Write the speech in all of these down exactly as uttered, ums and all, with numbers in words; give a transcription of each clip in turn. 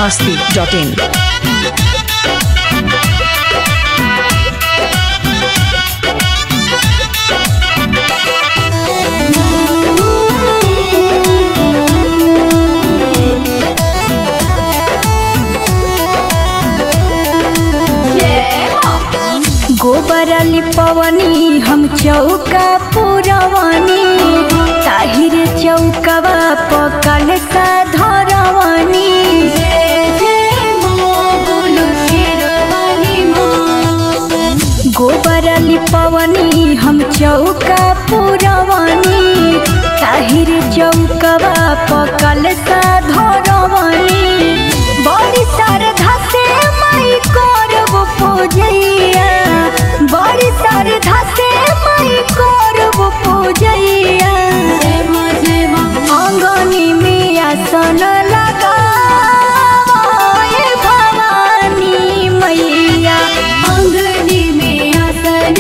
masti dot in. गोबर लिपवनी हम चौका पुरवनी ताहिर चौकवा पकल सा धरवनी गोबर लिपवनी हम चौका पुरवनी ताहिर चौकवा पकल सा धरवनी बड़ी श्रद्धा से माई करब पूजैया बड़ी श्रद्धा से माई करब पूजैया अंगनी में आसन लगाए भवानी मैया अंगनी में आसन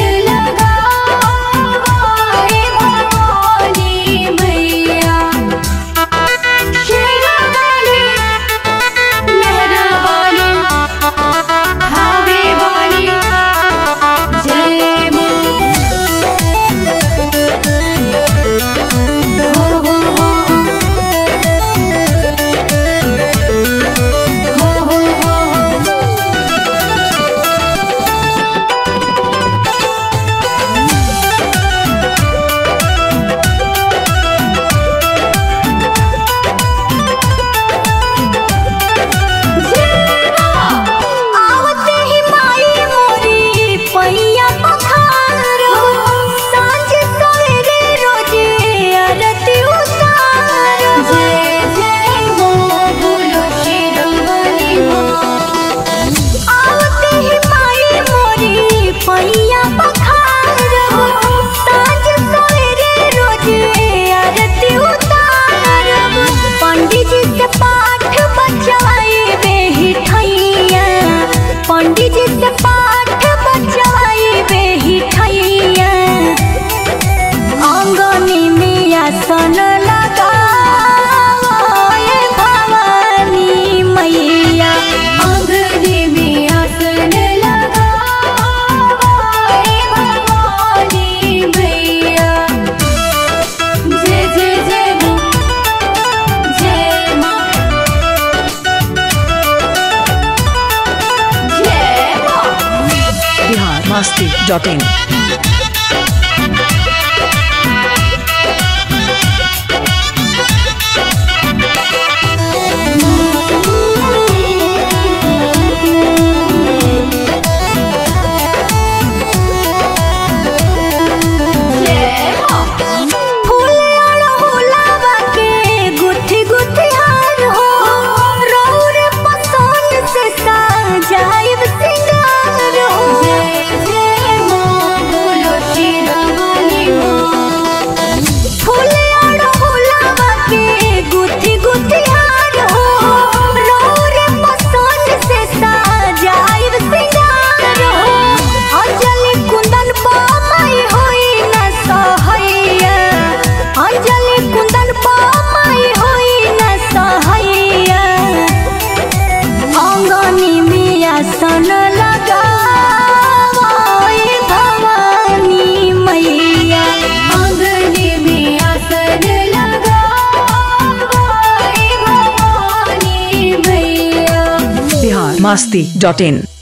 लगाए भवानी मैया शेरा वाली मेहरा वाली हावे वाली जय आसन लगाए भवानी मैया अंगनी में आसन लगाए भवानी मैया जय जय जय माँ जय माँ जय माँ Bihar masti dot in. आसन लगाए भवानी मैया अंगनी में आसन लगाए भवानी मैया Bihar masti dot in.